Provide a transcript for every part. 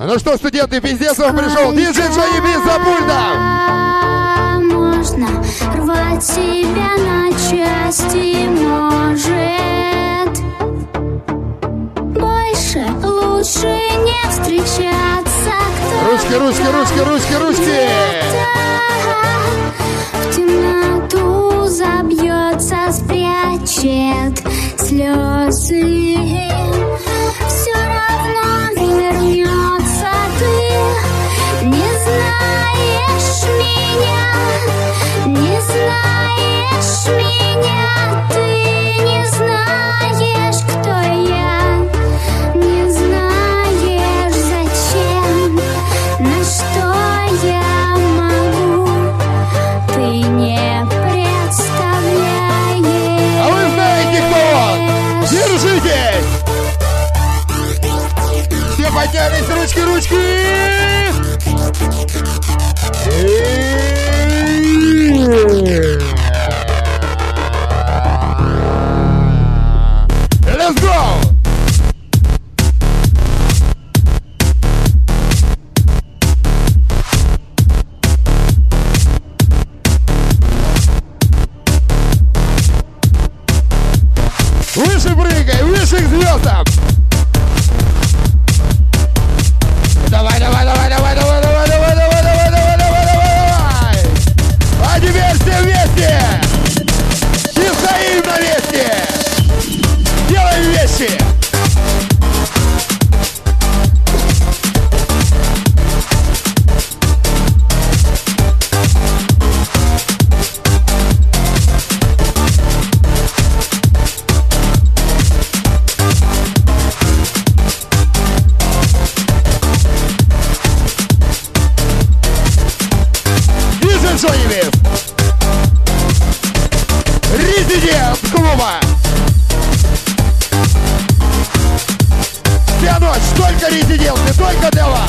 Ну что, студенты, пиздец вам пришел. Диджей Джонни Би за пультом. Можно рвать себя на части, может. Больше, лучше не встречаться. Ручки, ручки, ручки, ручки, ручки. В темноту забьется, спрячет слезы. Все равно вернется ты. Не знаешь меня, не знаешь меня. Ты не знаешь, кто я. Не знаешь, зачем, на что я могу. Ты не представляешь. А вы знаете, кто он? Держитесь! Все поднялись, ручки, ручки! Let's go! Выше прыгай, выше к звездам! Давай, давай, давай, давай, давай, давай, давай, давай, давай, давай, давай, давай! А теперь все вместе! И стоим на месте! Делаем вещи! Резидент клуба. Вся ночь только резиденты, только для вас.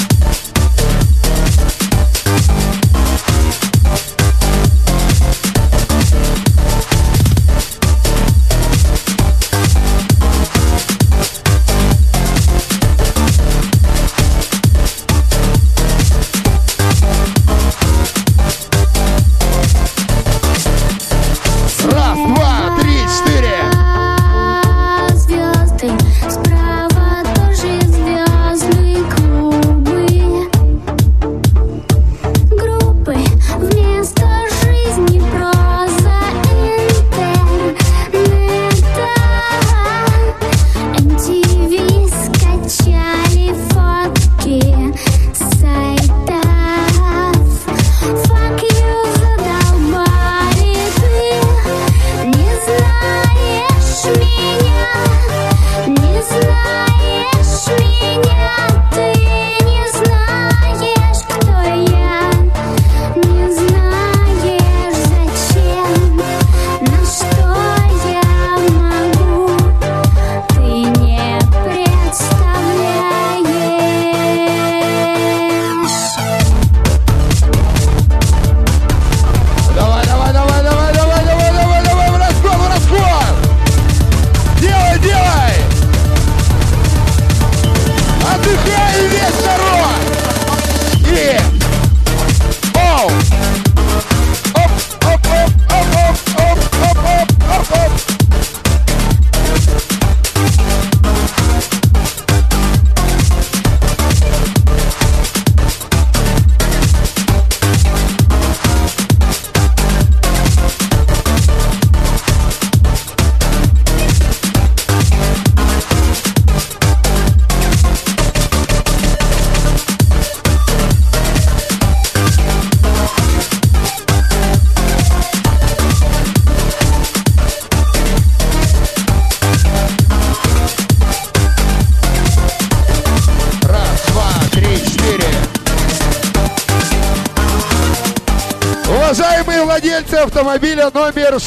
Уважаемые владельцы автомобиля номер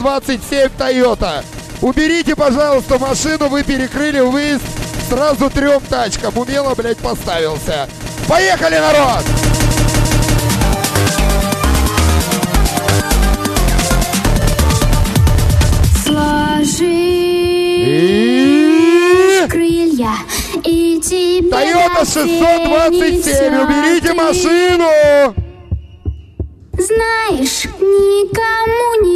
627 Toyota, уберите, пожалуйста, машину, вы перекрыли выезд сразу 3 тачкам. Умело, блядь, поставился. Поехали, народ! Сложи крылья и тебе Toyota 627, уберите машину! Знаешь, никому